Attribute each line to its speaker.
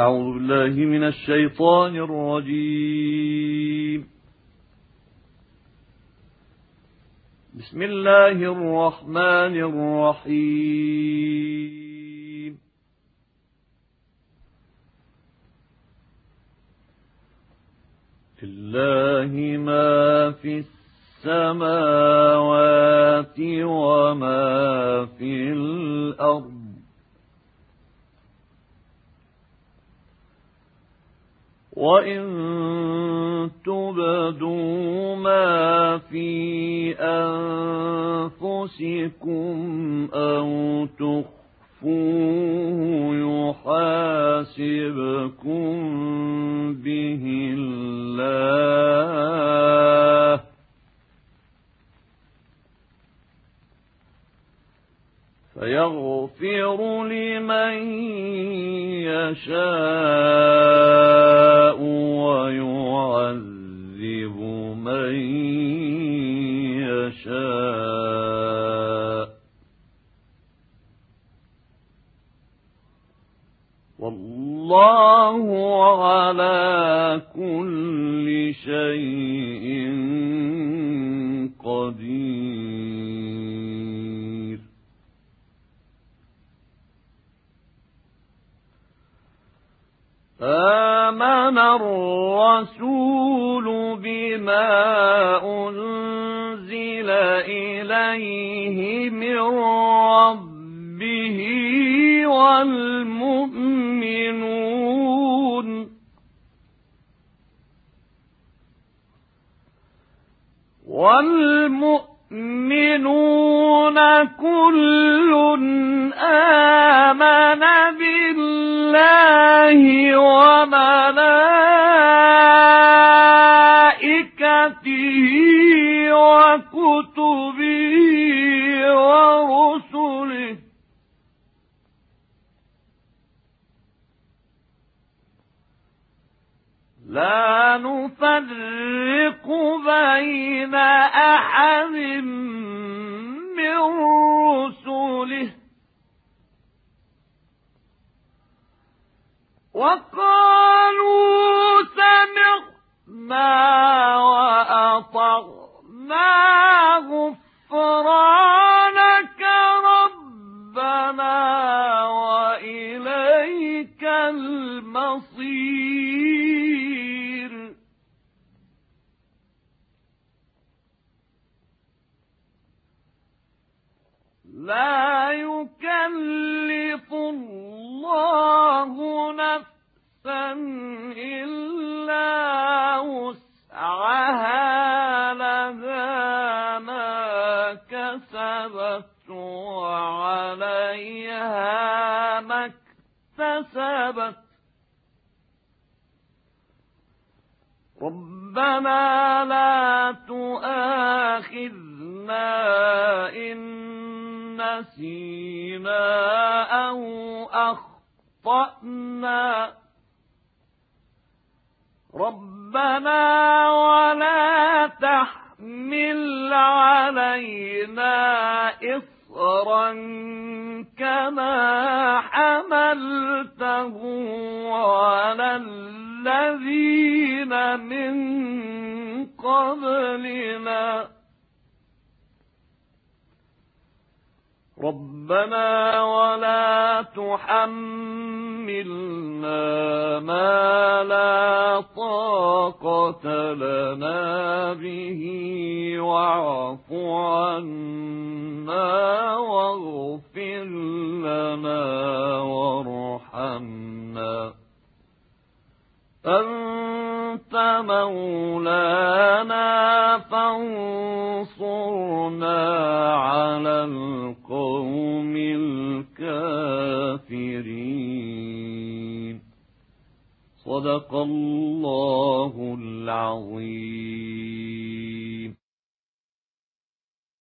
Speaker 1: أعوذ بالله من الشيطان الرجيم. بسم الله الرحمن الرحيم. لله ما في السماوات وما في الأرض، وإن تبدوا ما في أنفسكم أو تخفوه يحاسبكم به الله، فيغفر لمن يشاء ويعذب من يشاء، والله على كل شيء قدير. آمن الرسول بما أنزل إليه من ربه والمؤمنون كل آمن بالله وملائكته وكتبه ورسله لا نفرق بين أحد من رسله، وقالوا سمعنا وأطعنا غفرانك ربنا وإليك المصير. لا يكلف الله نفسا إلا وسعها، لها ما كسبت وعليها ما اكتسبت. ربنا لا تؤاخذنا إن نسينا أو أخطأنا، ربنا ولا تحمل علينا إصرا كما حملته على الذين من قبلنا، ربنا ولا تحملنا ما لا طاقة لنا به، واعف عنا واغفر لنا وارحمنا، أنت مولانا فانصرنا على القوم الكافرين. صدق الله العظيم.